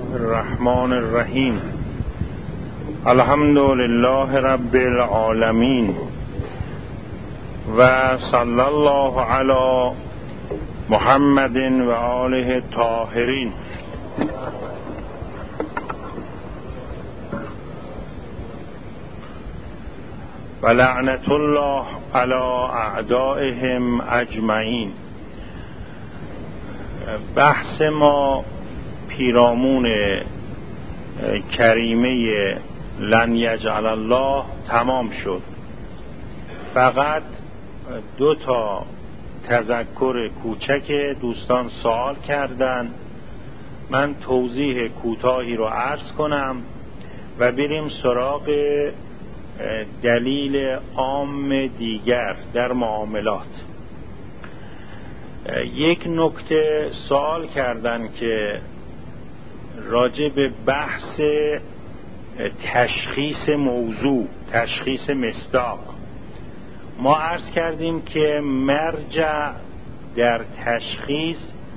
الرحمن الرحیم. الحمد لله رب العالمین و صلی الله علی محمد و آله الطاهرین. و لعنت الله علی اعدائهم اجمعین. بحث ما پیرامون کریمه لن یجعل الله تمام شد. فقط 2 تذکر کوچک دوستان سوال کردن، من توضیح کوتاهی رو عرض کنم و بریم سراغ دلیل عام دیگر در معاملات. یک نکته سوال کردن که راجع به بحث تشخیص موضوع، تشخیص مصداق. ما عرض کردیم که مرجع در تشخیص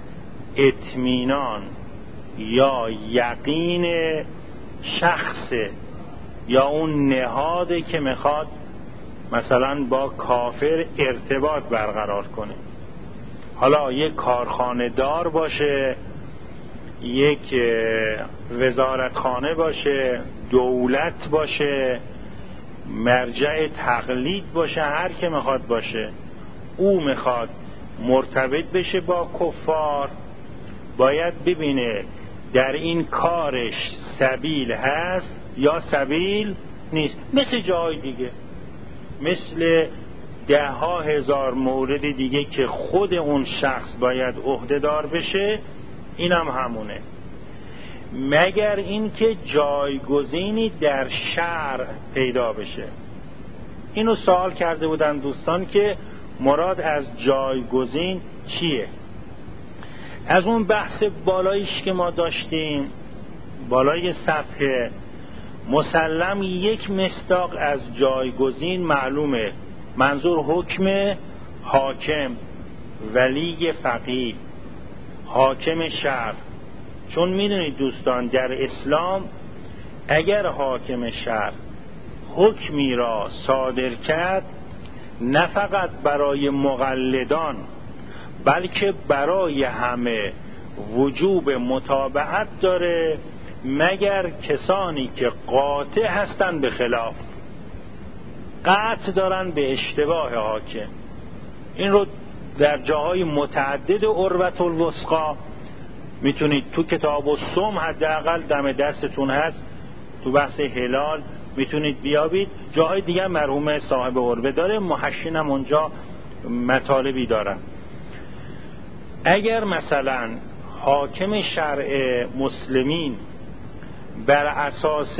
اطمینان یا یقین شخص یا اون نهاده که میخواد مثلا با کافر ارتباط برقرار کنه. حالا یک کارخانه دار باشه، یک وزارتخانه باشه، دولت باشه، مرجع تقلید باشه، هر که میخواد باشه، او میخواد مرتبط بشه با کفار، باید ببینه در این کارش سبیل هست یا سبیل نیست. مثل جای دیگه، مثل 10,000 مورد دیگه که خود اون شخص باید عهده‌دار بشه، اینم همونه. مگر اینکه جایگزینی در شرع پیدا بشه. اینو سوال کرده بودن دوستان که مراد از جایگزین چیه. از اون بحث بالایش که ما داشتیم، بالای صفحه، مسلم یک مصداق از جایگزین معلومه. منظور حکم حاکم، ولی فقیه، حاکم شرع. چون میدونید دوستان در اسلام اگر حاکم شرع حکمی را صادر کرد، نه فقط برای مقلدان بلکه برای همه وجوب متابعت داره، مگر کسانی که قاطع هستند به خلاف، قطع دارن به اشتباه حاکم. این رو در جاهای متعدد عروة الوثقی میتونید تو کتاب الصوم حداقل دم دستتون هست، تو بحث هلال میتونید بیابید. جاهای دیگه مرحوم صاحب عروه داره، محشین هم اونجا مطالبی دارن. اگر مثلا حاکم شرع مسلمین بر اساس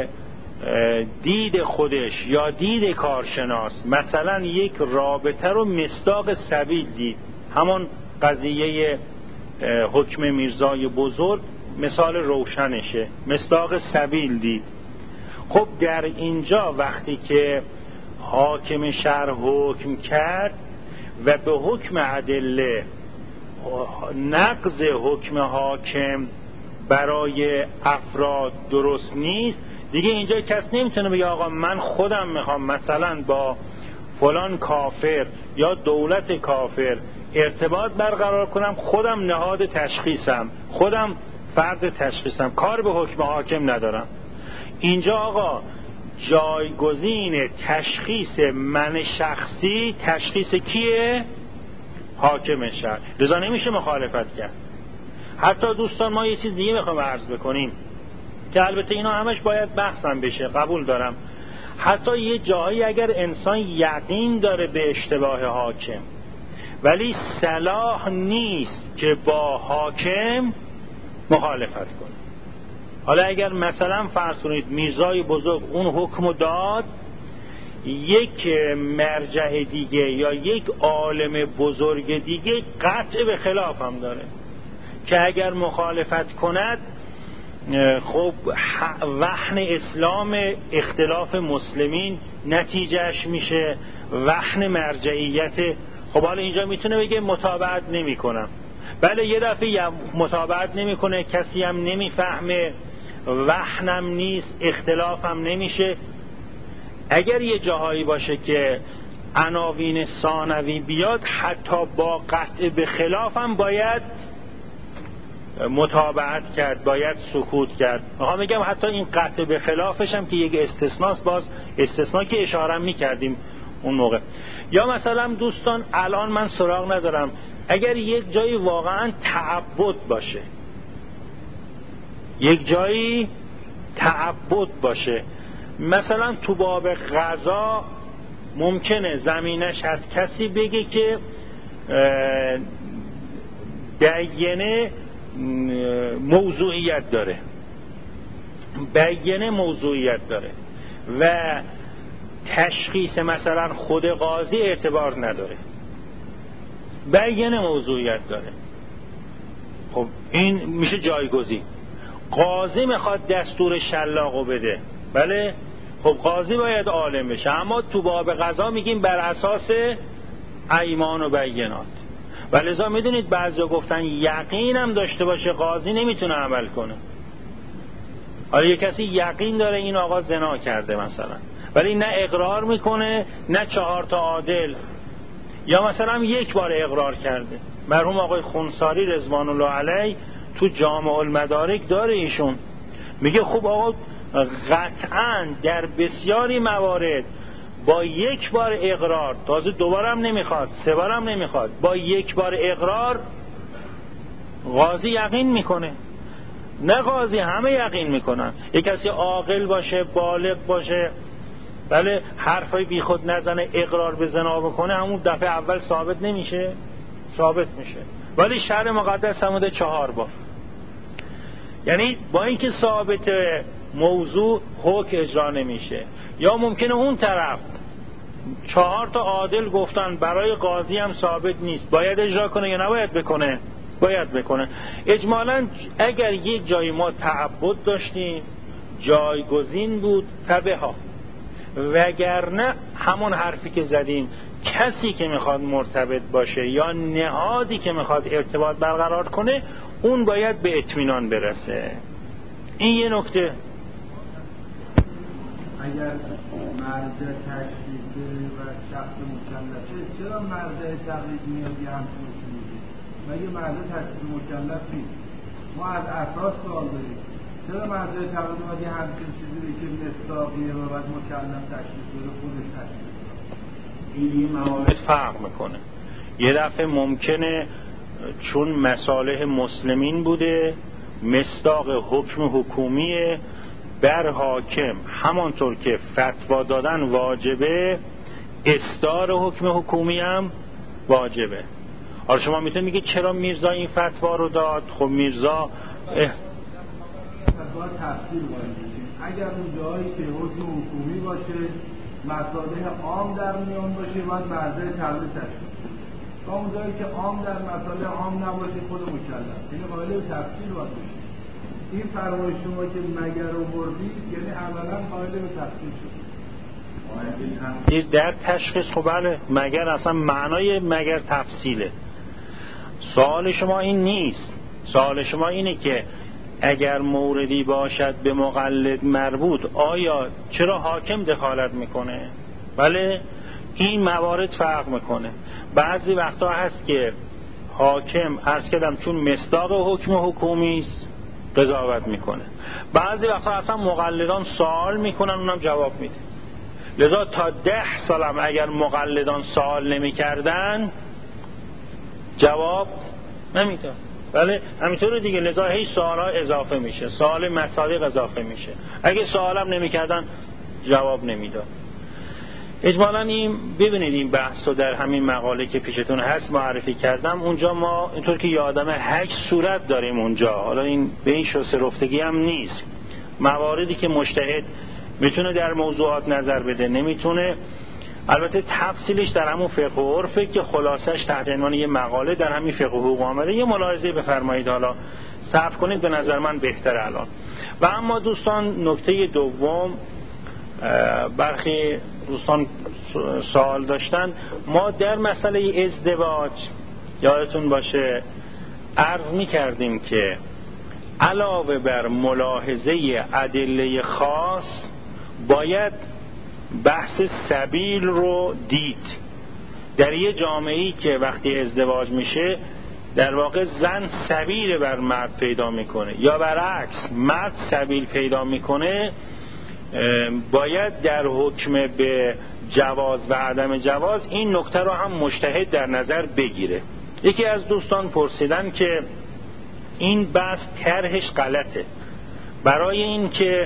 دید خودش یا دید کارشناس مثلا یک رابطه رو مصداق سبیل دید، همون قضیه حکم میرزای بزرگ مثال روشنشه، مصداق سبیل دید. خب در اینجا وقتی که حاکم شرع حکم کرد و به حکم ادله نقض حکم حاکم برای افراد درست نیست، دیگه اینجا کس نمیتونه بگه آقا من خودم میخوام مثلا با فلان کافر یا دولت کافر ارتباط برقرار کنم، خودم نهاد تشخیصم، خودم فرد تشخیصم، کار به حکم حاکم ندارم. اینجا آقا جایگزین تشخیص من شخصی تشخیص کیه؟ حاکم شرع. لذا نمیشه مخالفت کرد. حتی دوستان ما یه چیز دیگه میخوام عرض بکنیم که البته اینا همش باید بحثم بشه، قبول دارم. حتی یه جایی اگر انسان یقین داره به اشتباه حاکم ولی صلاح نیست که با حاکم مخالفت کنه. حالا اگر مثلا فرض کنید میرزای بزرگ اون حکم داد، یک مرجع دیگه یا یک عالم بزرگ دیگه قطع به خلاف هم داره که اگر مخالفت کند خب وحن اسلام اختلاف مسلمین نتیجهش میشه، وحن مرجعیت. خب حالا اینجا میتونه بگه متابعت نمی کنم، بله یه دفعه مطابقت نمیکنه، کسی هم نمیفهمه، وهنم نیست، اختلافم نمیشه. اگر یه جاهایی باشه که عناوین ثانوی بیاد، حتی با قطع به خلافم باید متابعت کرد، باید سکوت کرد. میگم حتی این قطع به خلافش هم که یک استثناست، باز استثنا که اشاره میکردیم اون موقع. یا مثلا دوستان الان من سراغ ندارم، اگر یک جایی واقعا تعبد باشه، یک جایی تعبد باشه، مثلا تو باب غذا ممکنه زمینش هست کسی بگه که بیانه موضوعیت داره، بیانه موضوعیت داره و تشخیص مثلا خود قاضی اعتبار نداره، بیانه موضوعیت داره. خب این میشه جایگزین. قاضی میخواد دستور شلاقو بده، بله خب قاضی باید عالم بشه، اما تو باب قضا میگیم بر اساس ایمان و بینات. و لذا میدونید بعضیا گفتن یقین هم داشته باشه قاضی نمیتونه عمل کنه. حالا یه کسی یقین داره این آقا زنا کرده مثلا، ولی نه اقرار میکنه نه 4 تا عادل، یا مثلا یک بار اقرار کرده. مرحوم آقای خونساری رضوان الله علیه تو جامع المدارک داره، ایشون میگه خب آقا قطعا در بسیاری موارد با یک بار اقرار، تازه دوبارم نمیخواد، 3 بارم نمیخواد، با یک بار اقرار قاضی یقین میکنه. نه قاضی، همه یقین میکنن. یک کسی عاقل باشه، بالغ باشه، بله حرفای بی خود نزنه، اقرار به زنا بکنه، همون دفعه اول ثابت نمیشه؟ ثابت میشه. ولی شرع مقدس هموده 4 بار. یعنی با اینکه ثابت موضوع حکم اجرا نمیشه. یا ممکنه اون طرف 4 تا عادل گفتن برای قاضی هم ثابت نیست، باید اجرا کنه یا نباید بکنه؟ باید بکنه. اجمالاً اگر یک جایی ما تعبد داشتیم جایگزین بود فبها، وگرنه همون حرفی که زدیم، کسی که میخواد مرتبط باشه یا نهادی که میخواد ارتباط برقرار کنه اون باید به اطمینان برسه. این یه نکته. اگر مرجع تشریفه و شخص مکلفه، چرا مرجع تقلید نیازی همچون میشه؟ مگه مرجع تشریف مکلف نیست؟ ما از اساس سوال داریم، چرا مرجع تقلید نیازی همچون چیزی که مصداقیه و بعد مکلف تشریف داره خودش تشریف داره؟ این موارد فرق میکنه. یه دفعه ممکنه چون مصالح مسلمین بوده، مصداق حکم حکومیه بر حاکم، همانطور که فتوا دادن واجبه اصدار حکم حکومی هم واجبه. حالا شما میتونید میگید چرا میرزا این فتوا رو داد؟ خب میرزا فتوا تفصیل واجبه. اگر اون جایی که حکم حکومی باشه، مصالح عام در میان باشه، باید مرجع تقلید تشریف. تا اون جایی که عام در مصالح عام نباشه خود مکلف، یعنی قائل به تفصیل باید باشه. این فرمایش شما که مگر آوردید یعنی اولا قائل به تفصیل شد. در تشخیص خب بله، مگر اصلا معنای مگر تفصیله. سوال شما این نیست. سوال شما اینه که اگر موردی باشد به مقلد مربوط، آیا چرا حاکم دخالت میکنه؟ بله این موارد فرق میکنه. بعضی وقتا هست که حاکم عرض کردم چون مصداق حکم حکومی است قضاوت میکنه، بعضی وقتا اصلا مقلدان سوال میکنن اونم جواب میده. لذا تا 10 سالم اگر مقلدان سوال نمیکردن جواب نمیداد. بله همینطور دیگه. لذا هی سوالها اضافه میشه، سوال مصادیق اضافه میشه. اگه سوالم نمیکردن جواب نمیداد. اجمالاً این ببینید این بحث رو در همین مقاله که پیشتون هست معرفی کردم. اونجا ما اینطور که یادمه 8 صورت داریم اونجا. حالا این به این شسته رفتگی هم نیست. مواردی که مجتهد میتونه در موضوعات نظر بده، نمیتونه. البته تفصیلش در همون فقه و عرفه که خلاصش تحت عنوان یه مقاله در همین فقه و حقوق آمده. یه ملاحظه بفرمایید، حالا صرف کنید، به نظر من بهتره الان. و اما دوستان نکته دوم، برخی دوستان سوال داشتن، ما در مسئله ازدواج یادتون باشه عرض می کردیم که علاوه بر ملاحظه ادله خاص باید بحث سبیل رو دید. در یه جامعه‌ای که وقتی ازدواج میشه در واقع زن سبیل بر مرد پیدا میکنه یا برعکس مرد سبیل پیدا میکنه، باید در حکم به جواز و عدم جواز این نکته رو هم مجتهد در نظر بگیره. یکی از دوستان پرسیدن که این بحث طرحش غلطه، برای این که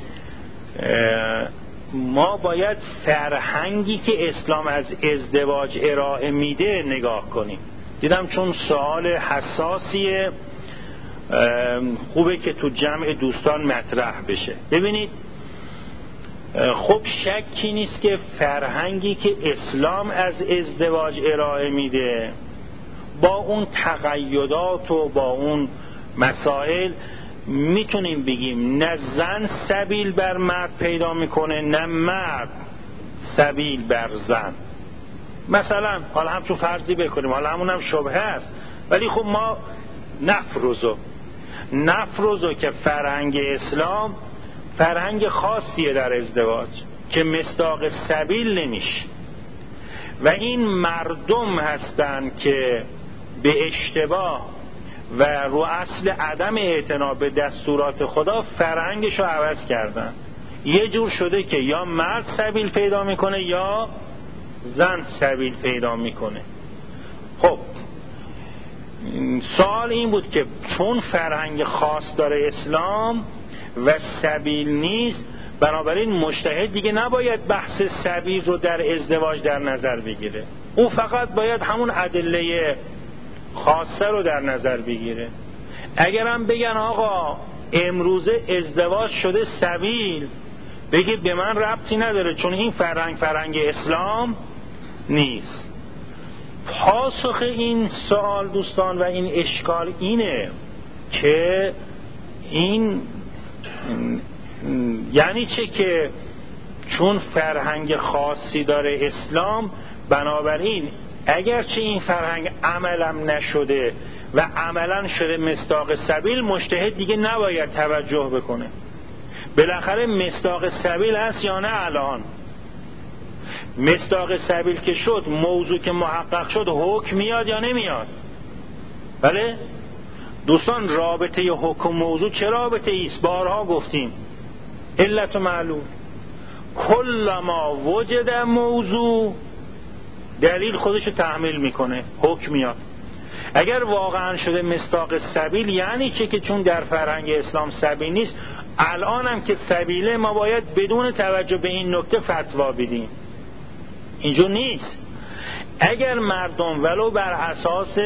ما باید فرهنگی که اسلام از ازدواج ارائه میده نگاه کنیم. دیدم چون سوال حساسیه خوبه که تو جمع دوستان مطرح بشه. ببینید خب شکی نیست که فرهنگی که اسلام از ازدواج ارائه میده با اون تقیدات و با اون مسائل میتونیم بگیم نه زن سبیل بر مرد پیدا میکنه نه مرد سبیل بر زن. مثلا حالا همچون فرضی بکنیم، حالا همون هم شبهه است، ولی خب ما نفرضو که فرهنگ اسلام فرهنگ خاصیه در ازدواج که مصداق سبیل نمیشه و این مردم هستن که به اشتباه و رو اصل عدم اعتنا به دستورات خدا فرهنگشو عوض کردن. یه جور شده که یا مرد سبیل پیدا میکنه یا زن سبیل پیدا میکنه. خب سوال این بود که چون فرهنگ خاص داره اسلام و سبیل نیست، بنابراین مجتهد دیگه نباید بحث سبیل رو در ازدواج در نظر بگیره، او فقط باید همون ادله خاصه رو در نظر بگیره. اگرم بگن آقا امروزه ازدواج شده سبیل، بگید به من ربطی نداره چون این فرهنگ اسلام نیست. پاسخ این سوال دوستان و این اشکال اینه که این یعنی چه که چون فرهنگ خاصی داره اسلام، بنابراین اگرچه این فرهنگ عملم نشده و عملا شده مصداق سبیل، مجتهد دیگه نباید توجه بکنه. بالاخره مصداق سبیل هست یا نه؟ الان مصداق سبیل که شد، موضوع که محقق شد، حکم میاد یا نمیاد؟ بله دوستان، رابطه حکم موضوع چه رابطه ایست؟ بارها گفتیم علت و معلول، کل ما وجد موضوع دلیل خودشو تحمیل میکنه، حکم میاد. اگر واقعا شده مصداق سبیل یعنی چه که چون در فرهنگ اسلام سبیل نیست، الان هم که سبیله ما باید بدون توجه به این نکته فتوا بدیم. اینجور نیست. اگر مردم ولو بر اساس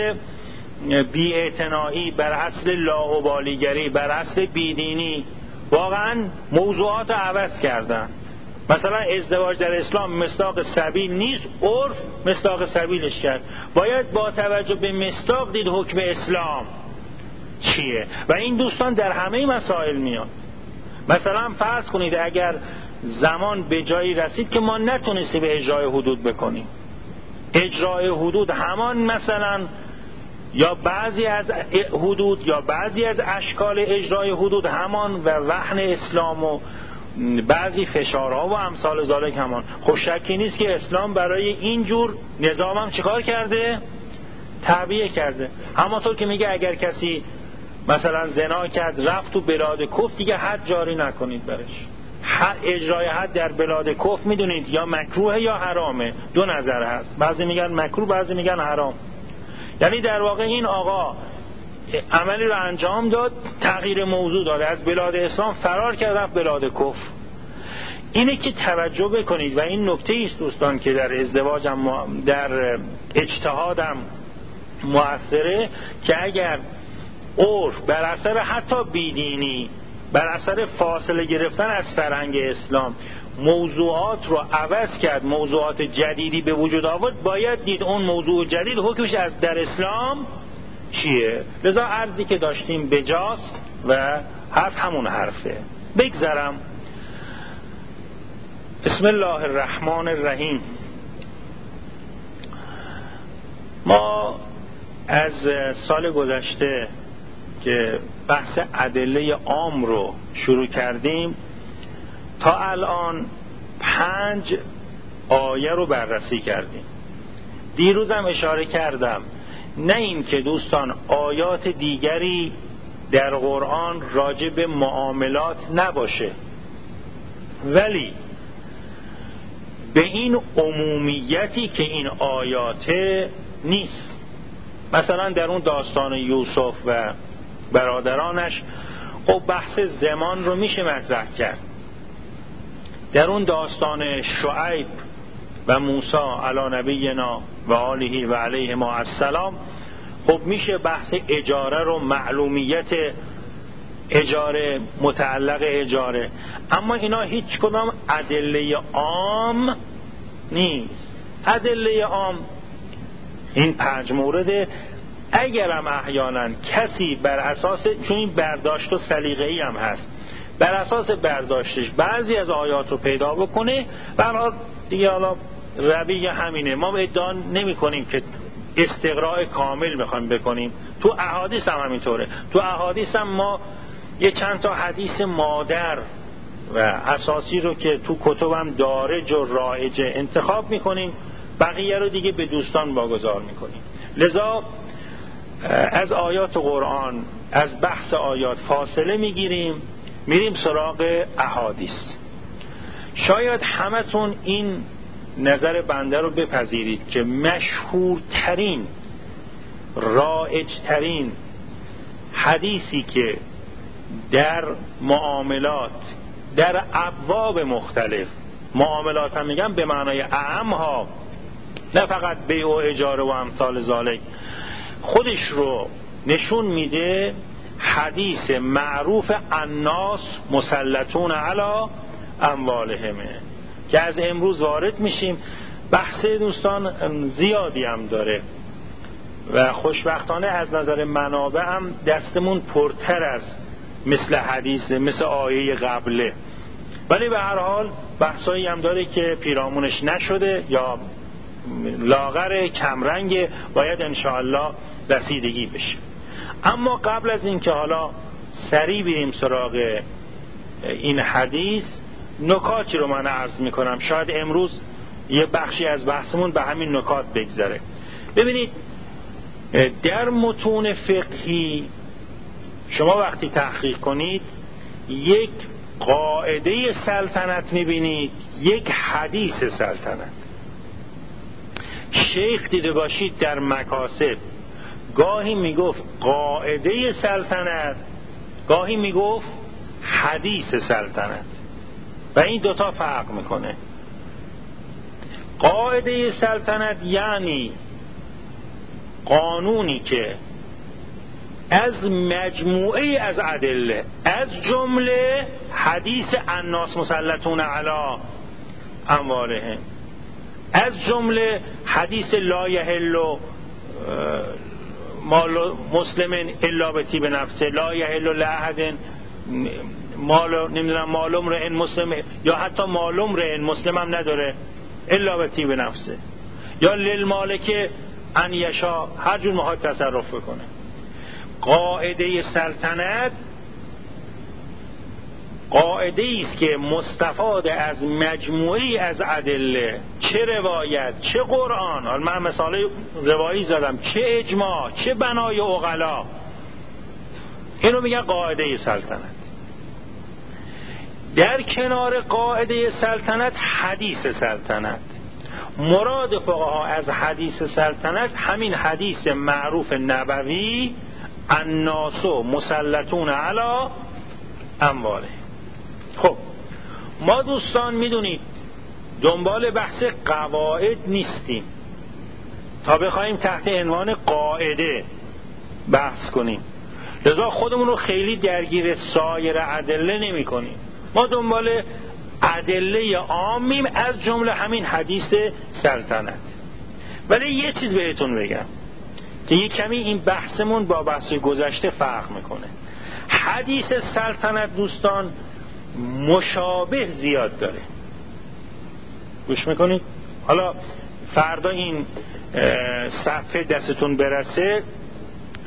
بی‌اعتنایی، بر اصل لاابالیگری، بر اصل بیدینی واقعا موضوعات عوض کردن، مثلا ازدواج در اسلام مصداق سبیل نیست، عرف مصداق سبیلش کرد، باید با توجه به مصداق دید حکم اسلام چیه. و این دوستان در همه مسائل میاد. مثلا فرض کنید اگر زمان به جایی رسید که ما نتونستیم به اجرای حدود بکنیم، اجرای حدود همان مثلا یا بعضی از حدود یا بعضی از اشکال اجرای حدود همان و وهن اسلام و بعضی فشارها و امثال ذالک همان، خب شکی نیست که اسلام برای اینجور نظام هم چیکار کرده؟ تعبیه کرده. همانطور که میگه اگر کسی مثلا زنا کرد رفت تو بلاد کفر، دیگه حد جاری نکنید برش. اجرای حد در بلاد کفر میدونید یا مکروه یا حرامه، دو نظر هست، بعضی میگن مکروه بعضی میگن حرام. یعنی در واقع این آقا عملی رو انجام داد، تغییر موضوع داده، از بلاد اسلام فرار کرد رفت بلاد کفر. اینه که توجه بکنید و این نکته ایست دوستان که در ازدواجم در اجتهادم مؤثره، که اگر عرف بر اثر حتی بیدینی، بر اثر فاصله گرفتن از فرهنگ اسلام موضوعات رو عوض کرد، موضوعات جدیدی به وجود آورد، باید دید اون موضوع جدید حکمش از در اسلام چیه. لذا عرضی که داشتیم بجاست و حرف همون حرفه. بگذرم. بسم الله الرحمن الرحیم. ما از سال گذشته که بحث ادله عام رو شروع کردیم تا الان 5 آیه رو بررسی کردیم. دیروزم اشاره کردم نه این که دوستان آیات دیگری در قرآن راجع به معاملات نباشه، ولی به این عمومیتی که این آیات نیست. مثلا در اون داستان یوسف و برادرانش خب بحث زمان رو میشه مطرح کرد. در اون داستان شعیب و موسی علی نبینا و آله و علیهم السلام خب میشه بحث اجاره رو، معلومیت اجاره، متعلق اجاره، اما اینا هیچ کدام ادله عام نیست. ادله عام این 5 مورد اگرم احیانا کسی بر اساس، چون این برداشت و سلیقه‌ای هم هست، بر اساس برداشتش بعضی از آیات رو پیدا بکنه، برای دیگه حالا رویه همینه. ما ادعا نمی کنیم که استقراء کامل میخوایم بکنیم. تو احادیث هم همینطوره. تو احادیث هم ما یه چند تا حدیث مادر و اساسی رو که تو کتبم دارج و رایج انتخاب میکنیم، بقیه رو دیگه به دوستان واگذار میکنیم. لذا از آیات قرآن، از بحث آیات فاصله میگیریم، میریم سراغ احادیث. شاید همتون این نظر بنده رو بپذیرید که مشهورترین، رایجترین حدیثی که در معاملات، در ابواب مختلف، معاملات هم میگم به معنای اعم ها، نه فقط بیع و اجاره و امثال ذالک، خودش رو نشون میده حدیث معروف الناس مسلطون علی اموالهمه که از امروز وارد میشیم. بحث دوستان زیادی هم داره و خوشبختانه از نظر منابع هم دستمون پرتر از مثل حدیث، مثل آیه قبله، ولی به هر حال بحثایی هم داره که پیرامونش نشده یا لاغر، کمرنگ، باید انشاءالله رسیدگی بشه. اما قبل از این که حالا سریع بریم سراغ این حدیث، نکاتی رو من عرض میکنم. شاید امروز یه بخشی از بحثمون به همین نکات بگذره. ببینید در متون فقهی شما وقتی تحقیق کنید یک قاعده سلطنت میبینید، یک حدیث سلطنت. شیخ دیده باشید در مکاسب گاهی میگفت قاعده سلطنت، گاهی میگفت حدیث سلطنت و این دوتا فرق میکنه. قاعده سلطنت یعنی قانونی که از مجموعه از ادله، از جمله حدیث الناس مسلطون علی اموالهم، از جمله حدیث لا یحل مال مسلم الا بطیب نفسه، لا یحل لاحد مال امرئ مسلم، یا حتی مال امرئ مسلم هم نداره الا بطیب نفسه، یا للمالک ان یشاء، هر جور میخواد تصرف بکنه. قاعده سلطنت قاعده است که مستفاد از مجموعی از ادله، چه روایت چه قرآن، حالا من مثال روایی زدم، چه اجماع چه بنای عقلا، اینو میگن قاعده سلطنت. در کنار قاعده سلطنت حدیث سلطنت. مراد فقها از حدیث سلطنت همین حدیث معروف نبوی الناس مسلطون علی امواله. خب ما دوستان میدونید دنبال بحث قواعد نیستیم تا بخوایم تحت عنوان قاعده بحث کنیم، لذا خودمون رو خیلی درگیر سایر ادله نمی کنیم. ما دنبال ادله عامیم، از جمله همین حدیث سلطنت. ولی یه چیز بهتون بگم که یه کمی این بحثمون با بحث گذشته فرق میکنه. حدیث سلطنت دوستان مشابه زیاد داره. گوش میکنید؟ حالا فردا این صفحه دستتون برسه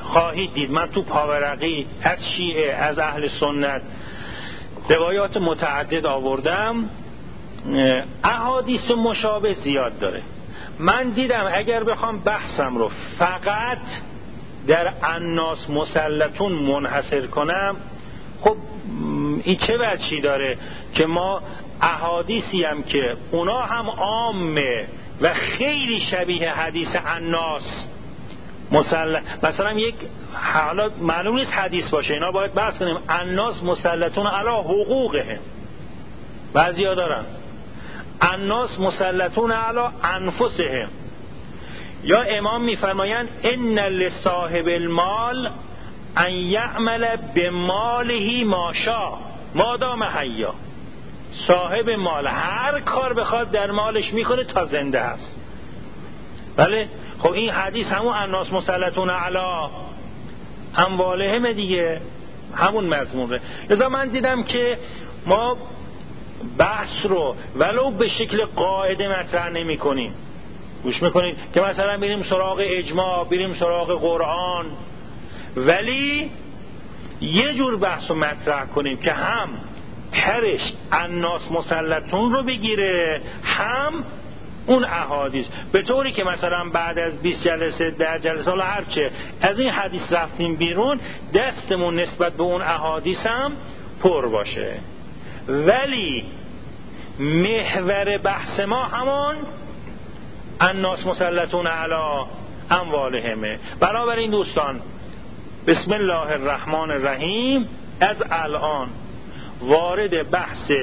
خواهید دید من تو پاورقی از شیعه از اهل سنت روایات متعدد آوردم، احادیث مشابه زیاد داره. من دیدم اگر بخوام بحثم رو فقط در الناس مسلطون منحصر کنم، خب این چه وجهی داره که ما احادیثی هم که اونا هم عامه و خیلی شبیه حدیث الناس مثلا یک حالا معلوم نیست حدیث باشه، اینا باید بحث کنیم. الناس مسلطون علی حقوقهم، بعضیا دارن الناس مسلطون علی انفسهم، یا امام میفرمایند ان لصاحب المال ان یعمل بماله ما شاء ما دام حیا. صاحب مال هر کار بخواد در مالش میکنه تا زنده است. بله خب این حدیث همون الناس مسلطون علی اموالهم دیگه، همون مضمونه. لذا من دیدم که ما بحث رو ولو به شکل قاعده مطرح نمی کنیم، گوش میکنید که مثلا بریم سراغ اجماع، بریم سراغ قرآن، ولی یه جور بحث رو مطرح کنیم که هم پرش الناس مسلطون رو بگیره، هم اون احادیث، به طوری که مثلا بعد از 20 جلسه 10 جلسه حالا هرچه از این حدیث رفتیم بیرون، دستمون نسبت به اون احادیث هم پر باشه، ولی محور بحث ما همون الناس مسلطون علی اموالهمه. بنابراین دوستان بسم الله الرحمن الرحیم از الان وارد بحث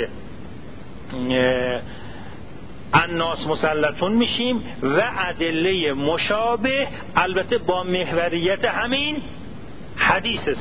الناس مسلطون میشیم و ادله مشابه، البته با محوریت همین حدیث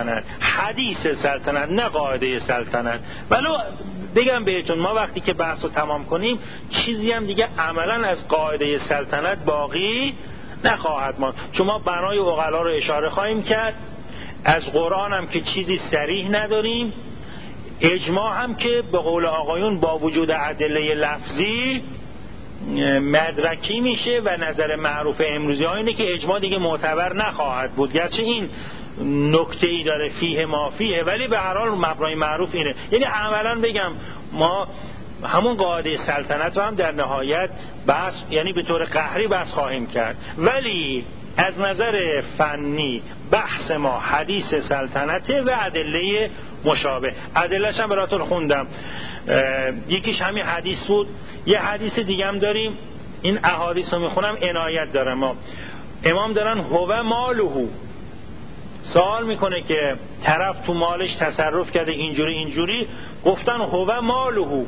سلطنت نه قاعده سلطنت. ولو بگم بهتون ما وقتی که بحث رو تمام کنیم چیزی هم دیگه عملا از قاعده سلطنت باقی نخواهد ماند، چون ما بنای عقلا رو اشاره خواهیم کرد، از قرآن هم که چیزی صریح نداریم، اجماع هم که به قول آقایون با وجود ادله لفظی مدرکی میشه و نظر معروف امروزی ها اینه که اجماع دیگه معتبر نخواهد بود، گرچه این نکته ای داره فیه ما فیه، ولی به هر حال مبنای معروف اینه. یعنی عملا بگم ما همون قاعده سلطنت رو هم در نهایت بحث، یعنی به طور قهری بحث خواهیم کرد، ولی از نظر فنی بحث ما حدیث سلطنته و ادله مشابه. ادله‌اش هم براتون خوندم، یکیش همین حدیث بود. یه حدیث دیگه هم داریم، این احادیث رو میخونم عنایت دارم. ما امام دارن هو مالهو، سوال میکنه که طرف تو مالش تصرف کرده اینجوری، گفتن هو مالهو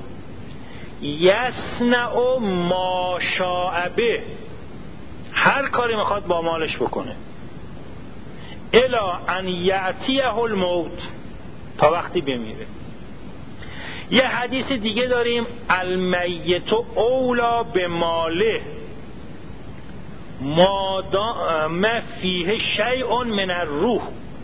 یصنع ما شاء به، هر کاری میخواد با مالش بکنه، الا ان یأتیه الموت، تا وقتی بمیره. یه حدیث دیگه داریم المیت اولا به ماله ما فیه شیء من الروح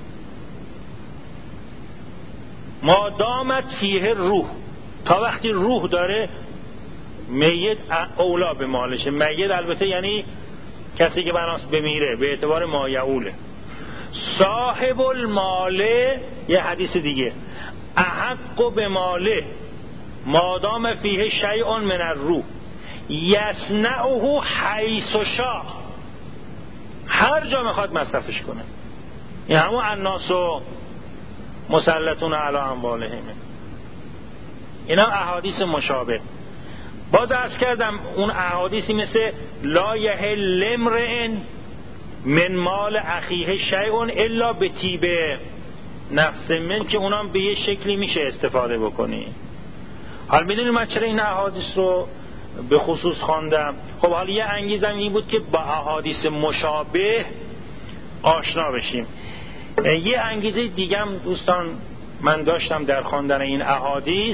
ما دامت فیه روح، تا وقتی روح داره میت اولا به مالشه. میت البته یعنی کسی که بناست بمیره به اعتبار ما یعوله. صاحب الماله یه حدیث دیگه احق به ماله مادام فیه شیء من الروح یصنعه حیث شاء، هر جا میخواد مصرفش کنه. این همون الناس مسلطون علی اموالهم. اینا احادیث مشابه. باز عرض کردم اون احادیثی مثل لا یحل امرئ من مال اخیه شیء الا به طیب نفس من، که اونام به یه شکلی میشه استفاده بکنی. حالا میدونی من چرا این احادیث رو به خصوص خواندم؟ خب حالا یه انگیزم این بود که با احادیث مشابه آشنا بشیم. یه انگیزه دیگم دوستان من داشتم در خواندن این احادیث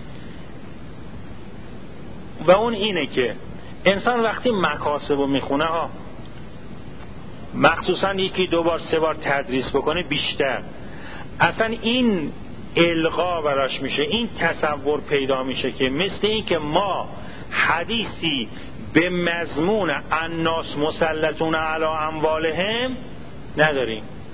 و اون اینه که انسان وقتی مکاسب رو میخونه ها، مخصوصا یکی 2 بار 3 بار تدریس بکنه بیشتر، اصلا این القا براش میشه، این تصور پیدا میشه که مثل این که ما حدیثی به مضمون الناس مسلطون علی اموالهم نداریم.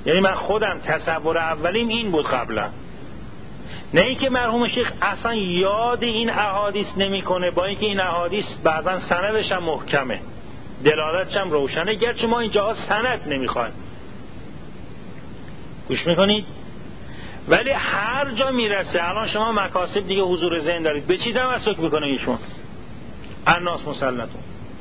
یعنی من خودم تصور اولیم این بود قبلا، نه اینکه مرحوم شیخ اصلا یاد این احادیث نمیکنه، با اینکه این احادیث بعضا سندش هم محکمه، دلالتش هم روشنه، گرچه ما اینجا سند نمیخوایم. گوش میکنید؟ ولی هر جا میرسه، الان شما مکاسب دیگه حضور ذهن دارید، به چی تمسک میکنه ایشون؟ الناس مسلطون.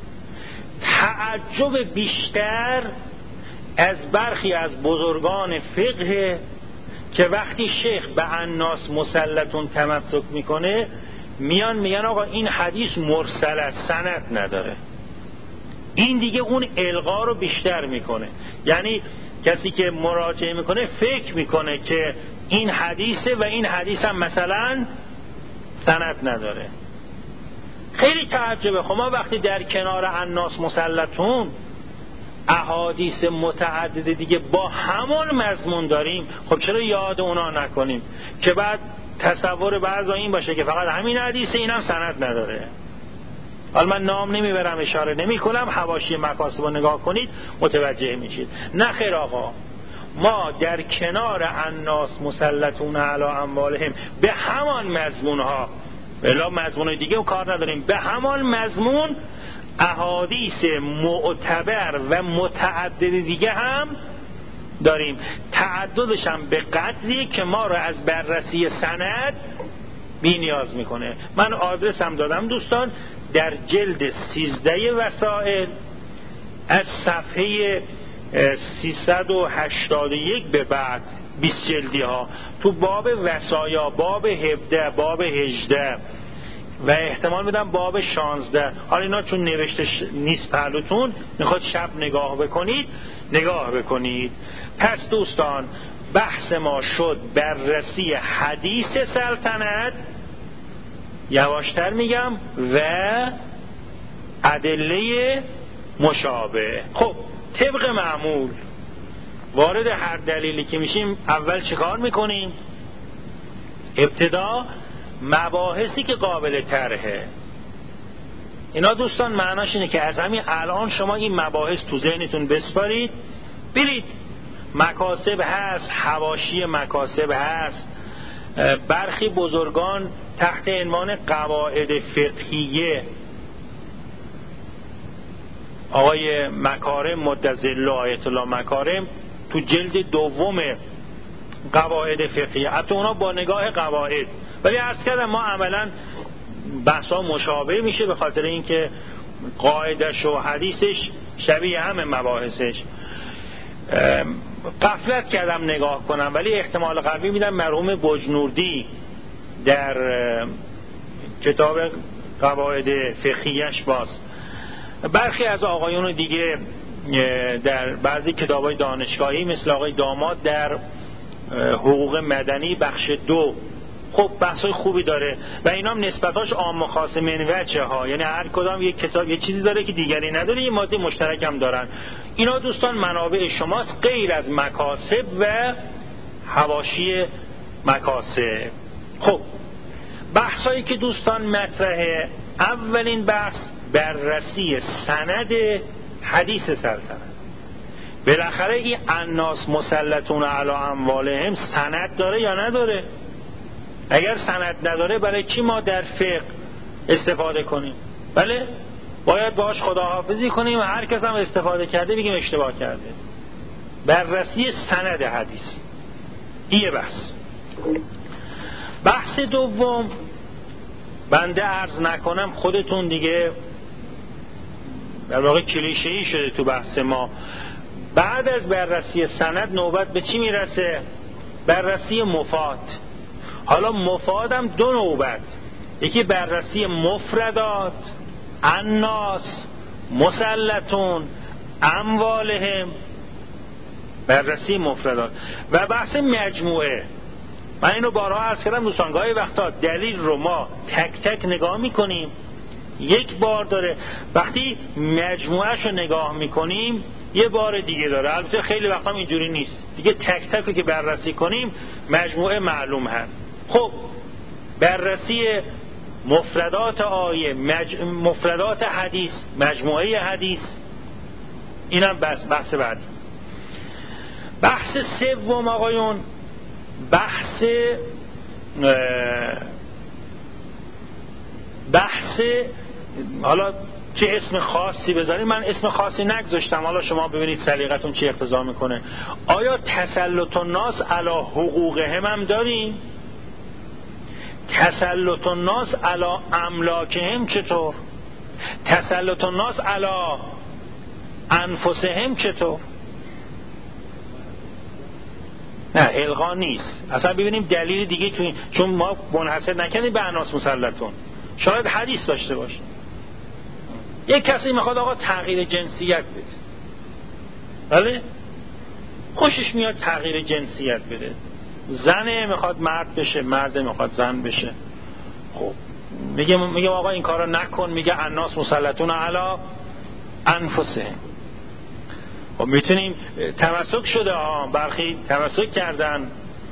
تعجب بیشتر از برخی از بزرگان فقه که وقتی شیخ به الناس مسلطون تمسک میکنه میگن آقا این حدیث مرسل است، سند نداره. این دیگه اون القا رو بیشتر میکنه، یعنی کسی که مراجعه میکنه فکر میکنه که این حدیثه و این حدیث هم مثلا سند نداره. خیلی تعجبه. خب ما وقتی در کنار الناس مسلطون احادیث متعدد دیگه با همون مضمون داریم، خب چرا یاد اونا نکنیم که بعد تصور بعضا این باشه که فقط همین حدیثه، اینم سند نداره. حالا من نام نمیبرم، اشاره نمی کنم، حواشی مکاسب رو نگاه کنید متوجه میشید. نه خیر آقا، ما در کنار الناس مسلطون علی اموالهم به همان مضمون ها، بلا مضمون دیگه و کار نداریم، به همان مضمون احادیث معتبر و متعدد دیگه هم داریم. تعددش هم به قدری که ما رو از بررسی سند بی نیاز میکنه. من آدرس هم دادم دوستان، در جلد 13 وسائل از صفحه 381 به بعد 20 جلدی ها، تو باب وصایا، باب 17، باب 18 و احتمال میدم باب 16، حالا اینا چون نوشته نیست پهلوتون، میخواد شب نگاه بکنید. پس دوستان بحث ما شد بررسی حدیث سلطنت، یواشتر میگم، و ادله مشابه. خب طبق معمول وارد هر دلیلی که میشیم اول چه کار میکنیم؟ ابتدا مباحثی که قابل طرحه. اینا دوستان معناش اینه که از همین الان شما این مباحث تو ذهنتون بسپارید، برید مکاسب هست، حواشی مکاسب هست، برخی بزرگان تحت عنوان قواعد فقهیه، آقای مکارم مدظله آیت الله مکارم تو جلد دوم قواعد فقهیه، حتی اونا با نگاه قواعد، ولی عرض کردم ما عملا بحثا مشابه میشه به خاطر اینکه قاعدش و حدیثش شبیه همه مباحثش. غفلت کردم نگاه کنم، ولی احتمال قوی میدم مرحوم بجنوردی در کتاب قواعد فقهیش باز، برخی از آقایون دیگه در بعضی کتابای دانشگاهی مثل آقای داماد در حقوق مدنی بخش 2 خب بحثای خوبی داره و اینا هم نسبتاش عام و خاص من وجه ها، یعنی هر کدام یک کتاب یک چیزی داره که دیگری نداره، یه ماده مشترک هم دارن. اینا دوستان منابع شماست غیر از مکاسب و حواشی مکاسب. خب بحثایی که دوستان مطرحه، اولین بحث بررسی سند حدیث سلطنت. بالاخره این الناس مسلطون علی اموالهم سند داره یا نداره؟ اگر سند نداره برای چی ما در فقه استفاده کنیم؟ بله باید باهاش خداحافظی کنیم و هر کس هم استفاده کرده بگیم اشتباه کرده. بررسی سند حدیث این بحث دوم، بنده عرض نکنم خودتون دیگه در واقع کلیشه‌ای شده تو بحث ما، بعد از بررسی سند نوبت به چی میرسه؟ بررسی مفاد. حالا مفادم دو نوبت، یکی بررسی مفردات، الناس مسلطون اموالهم، بررسی مفردات، و بحث مجموعه. من اینو بارها عرض کردم دوستان، گاهی وقتا دلیل رو ما تک تک نگاه میکنیم، یک بار داره، وقتی مجموعهش رو نگاه میکنیم یه بار دیگه داره. البته خیلی وقتا هم اینجوری نیست دیگه، تک تک رو که بررسی کنیم مجموعه معلوم هست. خب بررسی مفردات آیه، مفردات حدیث، مجموعه حدیث، اینم بحث بعدی. بحث سوم آقایون، بحث حالا چه اسم خاصی بذاریم، من اسم خاصی نگذاشتم، حالا شما ببینید سلیقتون چی اقتضا میکنه. آیا تسلط الناس علی حقوقهم هم داریم؟ تسلط الناس علی املاکهم چطور؟ تسلط الناس علی انفسهم چطور؟ نه الغا نیست اصلا. ببینیم دلیل دیگه تو این، چون ما منحصر نکنیم به اناس مسلطون، شاید حدیث داشته باشه. یک کسی میخواد آقا تغییر جنسیت بده، بله خوشش میاد تغییر جنسیت بده، زنه میخواد مرد بشه، مرد میخواد زن بشه، خب میگه آقا این کارو نکن، میگه الناس مسلطون علی انفسهم. خب میتونیم تمسک شده برخی تمسک کردن،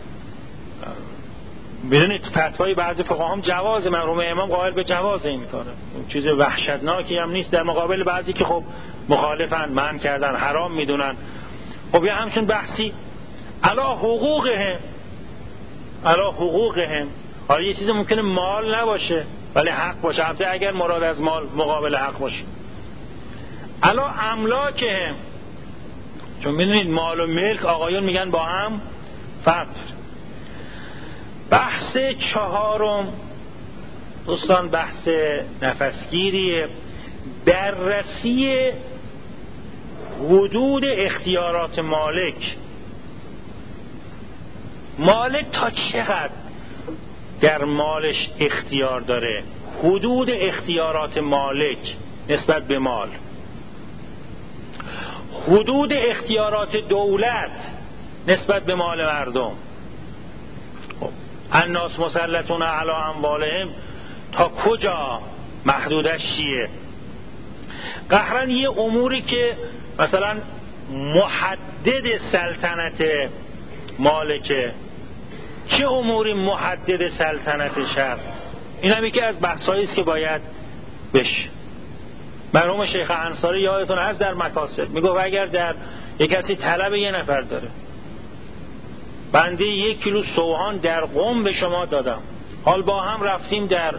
بدونید فتوای بعضی فقها هم جواز، مرحوم امام قائل به جواز این کاره، چیز وحشتناکی هم نیست، در مقابل بعضی که خب مخالفن، منع کردن، حرام میدونن. خب یه همچون بحثی علی حقوقهم، علی حقوقهم. حالا یه چیز ممکنه مال نباشه ولی حق باشه، البته اگر مراد از مال مقابل حق باشه. علی املاکهم، چون میدونید مال و ملک آقایون میگن با هم فرق. بحث چهارم دوستان بحث نفسگیریه، بررسی حدود اختیارات مالک. مالک تا چقدر در مالش اختیار داره، حدود اختیارات مالک نسبت به مال، حدود اختیارات دولت نسبت به مال مردم. الناس مسلطون علی اموالهم تا کجا محدودش چیه؟ قهرن یه اموری که مثلا محدد سلطنت مالکه، چه اموری محدد سلطنت شهر؟ این هم یکی از بحثایی است که باید بشه. مرحوم شیخ انصاری یادتون هست در مکاسب میگه اگر در یک کسی طلب یه نفر داره، بنده 1 کیلو سوهان در قم به شما دادم، حال با هم رفتیم در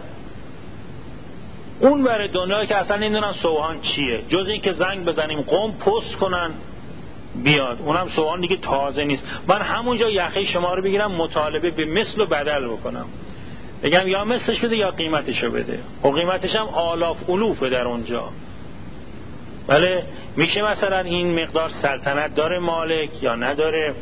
اون ور دنیا که اصلا نمیدونن سوهان چیه، جز این که زنگ بزنیم قم پست کنن بیاد، اونم سوهان دیگه تازه نیست، من همونجا یخه شما رو بگیرم مطالبه به مثل و بدل بکنم، بگم یا مثلش بده یا قیمتشو بده، و قیمتش هم آلاف الوفه در اونجا. بله میشه مثلا این مقدار سلطنت داره مالک یا نداره.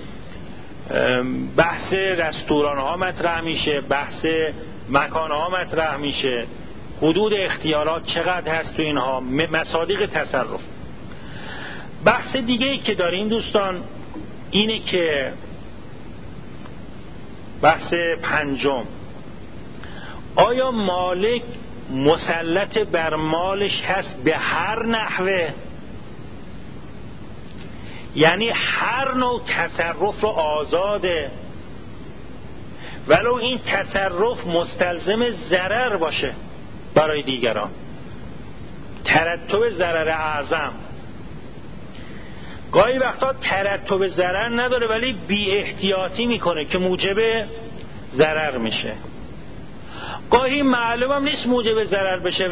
بحث رستوران ها مطرح میشه، بحث مکان ها مطرح میشه، حدود اختیارات چقدر هست تو اینها، مصادیق تصرف. بحث دیگه ای که داریم دوستان اینه که بحث پنجم، آیا مالک مسلط بر مالش هست به هر نحوه؟ یعنی هر نوع تصرف رو آزاده، ولو این تصرف مستلزم ضرر باشه برای دیگران، ترتب ضرر اعظم. گاهی وقتا ترتب ضرر نداره ولی بی احتیاطی میکنه که موجب ضرر میشه. گاهی معلومم نیست موجب ضرر بشه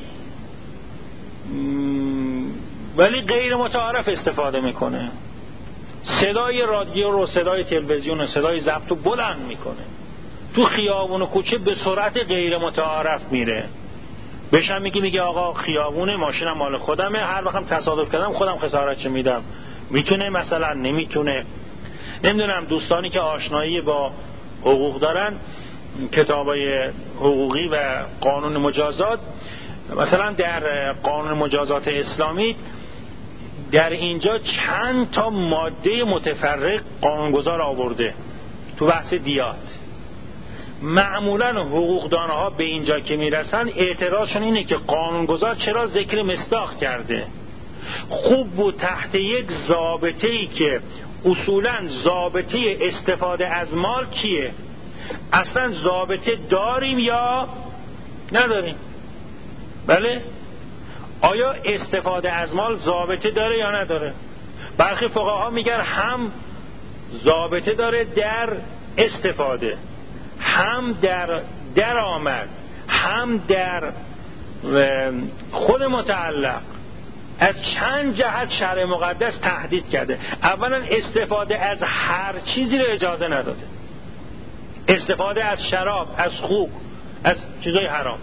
ولی غیر متعارف استفاده میکنه، صدای رادیو رو، صدای تلویزیون رو، صدای ضبط رو بلند میکنه، تو خیابون و کوچه به سرعت غیر متعارف میره، بهشم میگه آقا خیابونه، ماشینم مال خودمه، هر وقتم تصادف کردم خودم خسارتشو میدم. میتونه مثلا نمیتونه، نمیدونم. دوستانی که آشنایی با حقوق دارن، کتابای حقوقی و قانون مجازات، مثلا در قانون مجازات اسلامی در اینجا چند تا ماده متفرق قانونگذار آورده تو بحث دیات. معمولا حقوقدانها به اینجا که میرسن اعتراضشون اینه که قانونگذار چرا ذکر مصداق کرده. خوب بود تحت یک ضابطه‌ای که اصولا ضابطه استفاده از مال چیه، اصلا ضابطه داریم یا نداریم؟ بله، آیا استفاده از مال ضابطه داره یا نداره؟ برخی فقها میگن هم ضابطه داره در استفاده، هم در درآمد، هم در خود متعلق. از چند جهت شرع مقدس تهدید کرده. اولا استفاده از هر چیزی رو اجازه نداده، استفاده از شراب، از خوک، از چیزای حرام.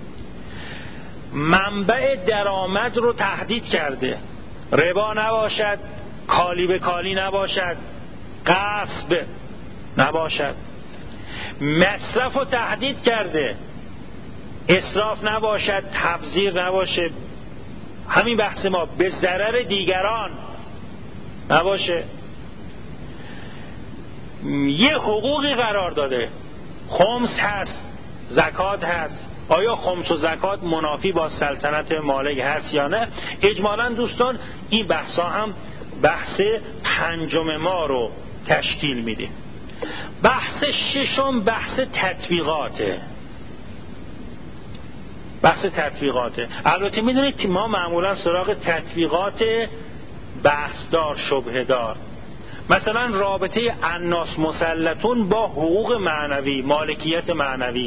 منبع درآمد رو تهدید کرده، ربا نباشد، کالی به کالی نباشد، غصب نباشد. مصرف رو تهدید کرده، اسراف نباشد، تبذیر نباشه، همین بحث ما به ضرر دیگران نباشه. یه حقوقی قرار داده، خمس هست، زکات هست. آیا خمس و زکات منافی با سلطنت مالک هست یا نه؟ اجمالا دوستان این بحثا هم بحث پنجم ما رو تشکیل میده. بحث ششم بحث تطبیقاته. بحث تطبیقاته. البته میدونید که ما معمولا سراغ تطبیقات بحثدار، شبهدار، مثلا رابطه الناس مسلطون با حقوق معنوی، مالکیت معنوی.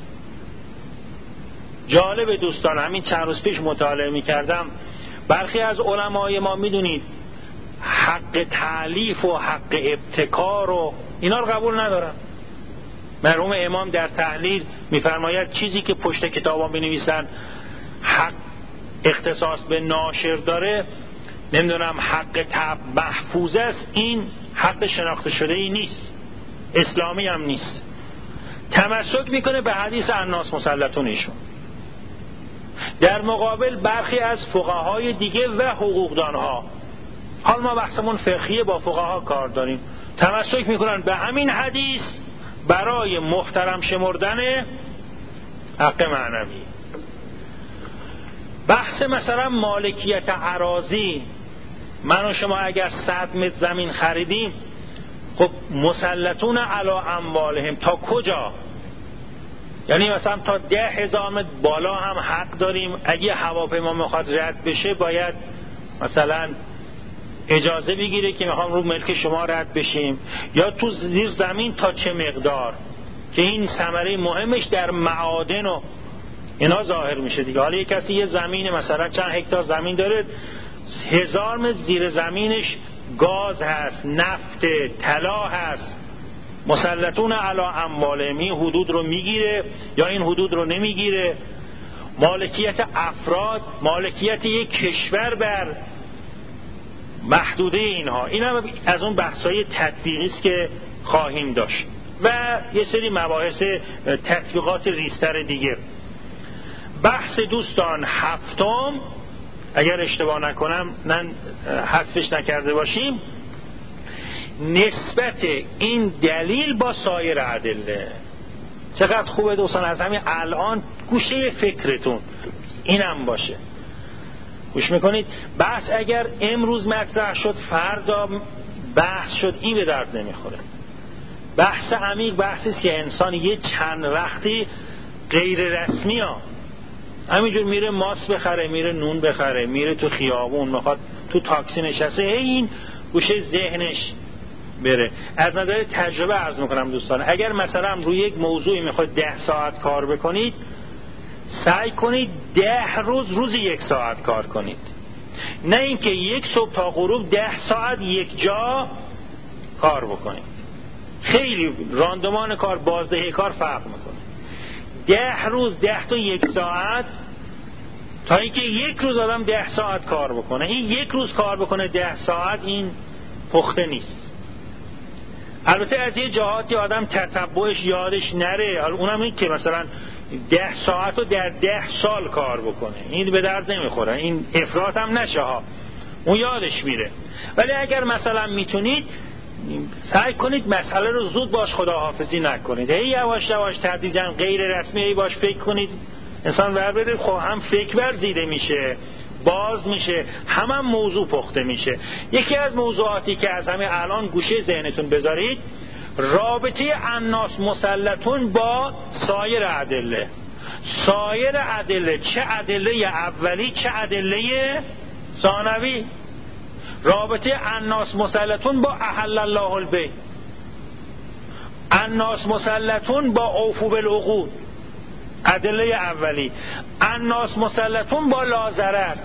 جالب دوستان، همین چند روز پیش مطالعه میکردم، برخی از علمای ما میدونید حق تألیف و حق ابتکار و اینا رو قبول ندارن. مرحوم امام در تحلیل میفرماید چیزی که پشت کتابا بنویسن حق اختصاص به ناشر داره، نمیدونم حق طبع محفوظ است، این حق شناخته شده ای نیست، اسلامی هم نیست. تمسک میکنه به حدیث الناس مسلطون ایشون. در مقابل برخی از فقهای دیگه و حقوقدانها، حال ما بحثمون فقهیه، با فقها کار داریم، تمسک میکنن به همین حدیث برای محترم شمردن حق معنوی. بحث مثلا مالکیت اراضی، من و شما اگر 100 متر زمین خریدیم، خب مسلطون علی اموالهم تا کجا؟ یعنی مثلا تا 10,000 متر بالا هم حق داریم. اگه هواپیما میخواد رد بشه باید مثلا اجازه بگیره که میخوام رو ملک شما رد بشیم، یا تو زیر زمین تا چه مقدار، که این ثمره مهمش در معادن و اینا ظاهر میشه دیگه. حالا یک کسی یه زمین مثلا چند هکتار زمین داره، 1000 متر زیر زمینش گاز هست، نفت، طلا هست، مسلطون علی اموالهم، این حدود رو میگیره یا این حدود رو نمیگیره. مالکیت افراد، مالکیت یک کشور بر محدوده اینها، این هم از اون بحثای تطبیقی است که خواهیم داشت و یه سری مباحث تطبیقات ریزتر دیگه. بحث دوستان هفتم، اگر اشتباه نکنم حذفش نکرده باشیم، نسبت این دلیل با سایر ادله. چقدر خوبه دوستان، از همین الان گوشه فکرتون اینم باشه، گوش میکنید. بحث اگر امروز مطرح شد فردا بحث شد، این به درد نمیخوره. بحث عمیق بحثی است که انسان یه چند وقتی غیر رسمی همینجور میره ماست بخره، میره نون بخره، میره تو خیابون، میخواد تو تاکسی نشسته، این گوشه ذهنش بره. از نظر تجربه عرض میکنم دوستان، اگر مثلا روی یک موضوعی میخواید 10 ساعت کار بکنید، سعی کنید 10 روزی 1 ساعت کار کنید، نه اینکه یک صبح تا غروب 10 ساعت یک جا کار بکنید. خیلی راندمان کار، بازدهی کار فرق میکنه. 10 روز 10 تا 1 ساعت، تا اینکه یک روز آدم 10 ساعت کار بکنه. این یک روز کار بکنه 10 ساعت، این پخته نیست. البته از یه جهاتی آدم تتبعش یادش نره، اونم این که مثلا 10 ساعت رو در 10 سال کار بکنه، این به درد نمیخوره، این افراط هم نشه ها، اون یادش میره. ولی اگر مثلا میتونید سعی کنید مسئله رو زود باش خداحافظی نکنید، هی یواش یواش تدریجاً غیر رسمی هی باش فکر کنید. انسان وربره، خب هم فکر ورزیده میشه، باز میشه، هم موضوع پخته میشه. یکی از موضوعاتی که از همه الان گوشه ذهنتون بذارید، رابطه الناس مسلطون با سایر ادله. سایر ادله، چه ادله اولی چه ادله ثانوی. رابطه الناس مسلطون با احل الله البیع، الناس مسلطون با اوفوا بالعقود، ادله اولی. الناس مسلطون با لا ضرر،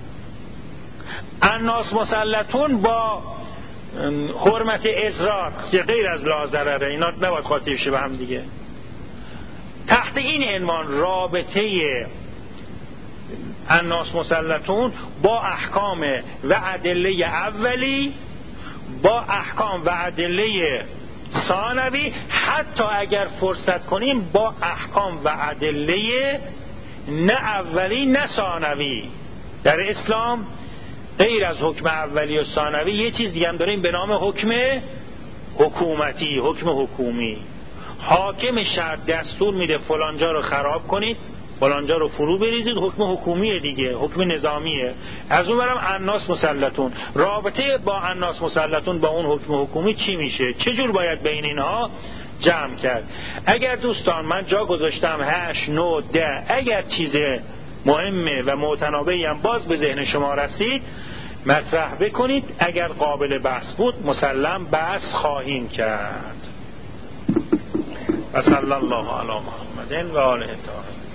الناس مسلطون با حرمت اضرار که غیر از لا ضرره. اینا نباید خاطر شه به هم دیگه. تحت این عنوان رابطه الناس مسلطون با احکام و ادله اولی با احکام و ادله ثانوی، حتی اگر فرصت کنیم با احکام و ادله نه اولی نه ثانوی. در اسلام غیر از حکم اولی و ثانوی یه چیز دیگه هم داریم به نام حکم حکومتی، حکم حکومی. حاکم شهر دستور میده فلانجا رو خراب کنید، فلانجا رو فرو بریزید، حکم حکومیه دیگه، حکم نظامیه. از اون برم الناس مسلطون، رابطه با الناس مسلطون با اون حکم حکومی چی میشه؟ چجور باید بین اینها جمع کرد؟ اگر دوستان من جا گذاشتم 8 9 10، اگر چیز مهمه و متنابعی هم باز به ذهن شما رسید مطرح بکنید، اگر قابل بحث بود مسلم بحث خواهیم کرد. و صلی الله علی محمد و آله الطاهرین.